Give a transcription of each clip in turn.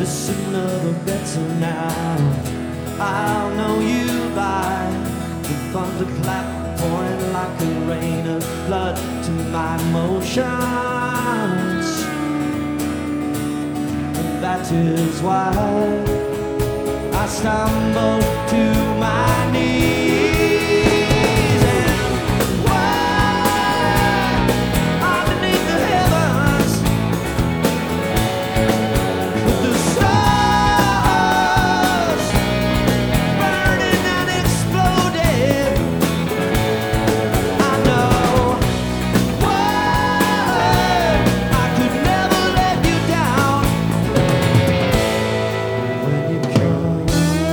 the sooner the better now. I'll know you by the thunderclap pouring like a rain of blood to my emotions. And that is why I stumble to my knees and why underneath the heavens with the stars burning and exploding. I know why I could never let you down when you come.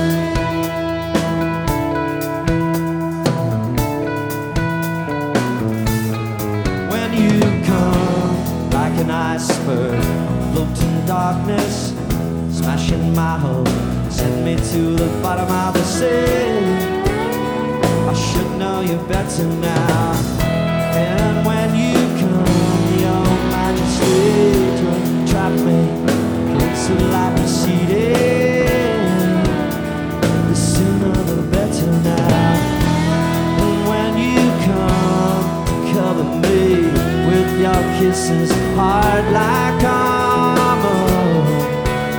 When you come like an iceberg, floating darkness, smashing my hope, send me to the bottom of the sea. I should know you better now. And when you come, your majesty to trap me, it's a life proceeding. The sooner the better now. And when you come, cover me with your kisses hard like